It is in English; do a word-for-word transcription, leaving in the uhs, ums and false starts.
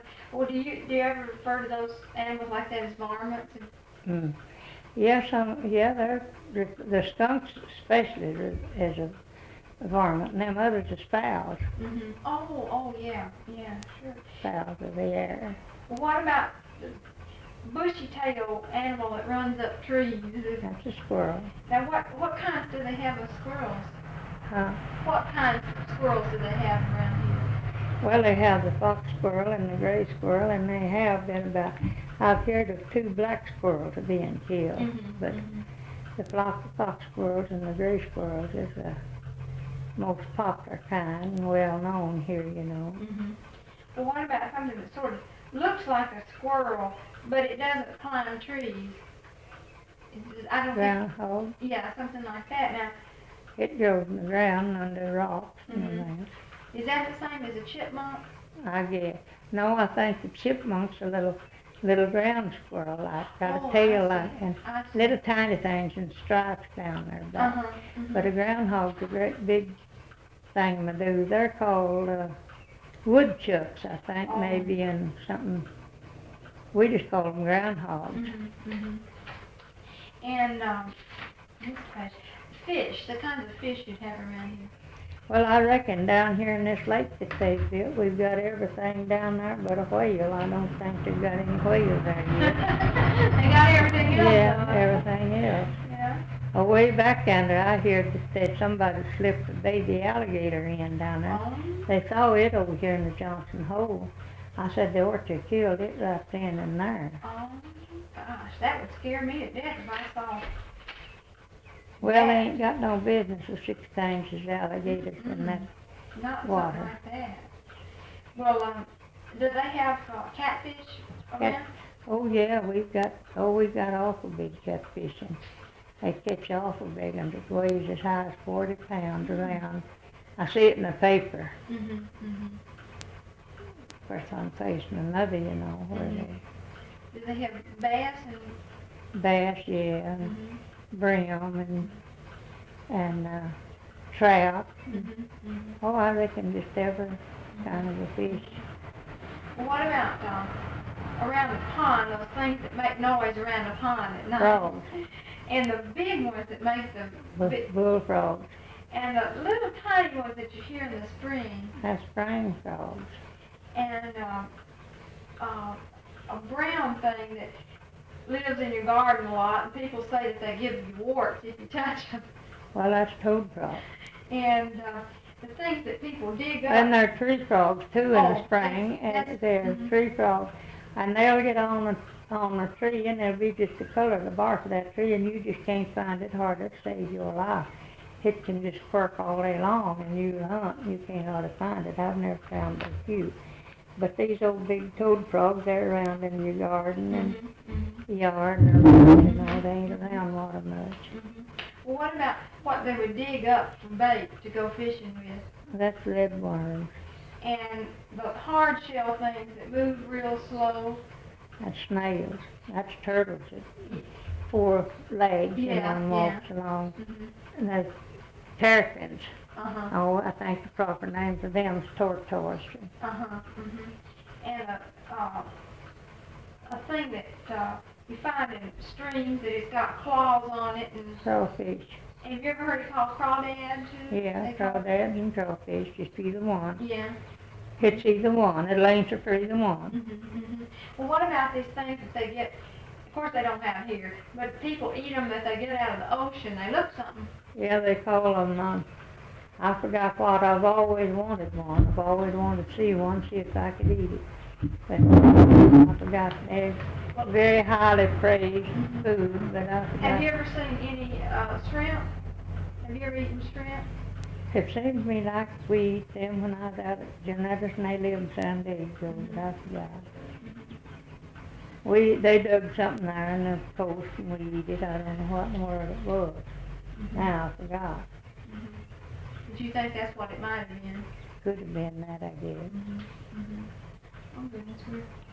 Well, do you do you ever refer to those animals like that as varmints? Mm. Yeah, some, yeah, they're, the, the skunks especially are- is a varmint, and them others are fowls. Mm-hmm. Oh, oh yeah, yeah, sure. Fowls of the air. Well, what about the bushy tail animal that runs up trees? That's a squirrel. Now, what what kinds do they have of squirrels? Huh? What kinds of squirrels do they have around here? Well, they have the fox squirrel and the gray squirrel, and they have been about, I've heard of two black squirrels are being killed, Mm-hmm, but mm-hmm. the flock, fox squirrels and the gray squirrels is the most popular kind and well known here, you know. Mm-hmm. Well, what about something that sort of looks like a squirrel, but it doesn't climb trees? I don't Groundhog. think. Yeah, something like that. Now, It goes in the ground under rocks and Mhm. things. is that the same as a chipmunk? I guess. No, I think the chipmunk's a little, little ground squirrel like, got Oh, a tail I like, see. and I see. little tiny things and stripes down their back. Uh-huh. Mhm. But a groundhog's a great big thingamadoo. They're called uh, woodchucks, I think, Oh. maybe, and something. We just call them groundhogs. Mm-hmm, mm-hmm. And um, this place, fish, the kinds of fish you'd have around here. Well, I reckon down here in this lake that they built, we've got everything down there but a whale. I don't think they've got any whales there yet. They got everything else. Yeah, though. everything else. Yeah. Oh, way back down there, I heard that said somebody slipped a baby alligator in down there. Oh. They saw it over here in the Johnson Hole. I said they ought to have killed it right then and there. Oh gosh, that would scare me to death if I saw. Well, they ain't got no business with such things as alligators in that. Not Water. something like that. Well, um, do they have uh, catfish around? Cat- Oh yeah, we've got, oh, we've got awful big catfish, and they catch awful big ones. It weighs as high as forty pounds around. I see it in the paper. Mm-hmm, mm-hmm. Of course, I'm facing another, you know, where Mhm. they Do they have bass and? bass, yeah, and Mm-hmm, brim and and uh, trout. mm-hmm, mm-hmm. Oh, I reckon just every kind of a fish. Well, what about um, around the pond? Those things that make noise around the pond at night. Frogs, And the big ones that make the bu- big, bullfrogs, and the little tiny ones that you hear in the spring. that's spring frogs. And um, uh, a brown thing that lives in your garden a lot, and people say that they give you warts if you touch them. Well, that's toad frogs. And uh, the things that people dig up. And they're tree frogs too in Oh, the spring, that's- that's- and they're mhm. tree frogs. And they'll get on a, on a tree, and they'll be just the color of the bark of that tree, and you just can't find it hard to save your life. It can just quirk all day long, and you hunt, you can't hardly find it. I've never found but a few. But these old big toad frogs, they're around in your garden and Mhm, mhm, yard and around, you know, they ain't around water much. mhm. Well, what about what they would dig up from bait to go fishing with? That's red worms. And the hard shell things that move real slow. That's snails. That's turtles that four legs, you know, Yeah, and walks along. Mhm. And there's terrapins. Uh-huh. Oh, I think the proper name for them is tortoise. Uh-huh. Mhm. And a uh, a thing that uh, you find in streams that it's got claws on it. And Crawfish. have you ever heard it called crawdad too? Yeah, They call- crawdads and crawfish, just either one. Yeah. It's either one. It'll answer for either one. Mhm. Mhm. Well, what about these things that they get? Of course, they don't have here, but people eat them that they get out of the ocean. They look something. Yeah, they call them, uh, I forgot what, I've always wanted one. I've always wanted to see one, see if I could eat it. But I forgot, they're very highly praised food, but I forgot. Have you ever seen any uh, shrimp? Have you ever eaten shrimp? It seemed to me like we eat them when I was out at Janettas and they live in San Diego, but I forgot. We, they dug something there in the coast and we eat it. I don't know what in the world it was. Now I forgot. Mm-hmm. Do you think that's what it might have been? Could have been that, I guess. Mm-hmm. Mm-hmm. Oh goodness, we're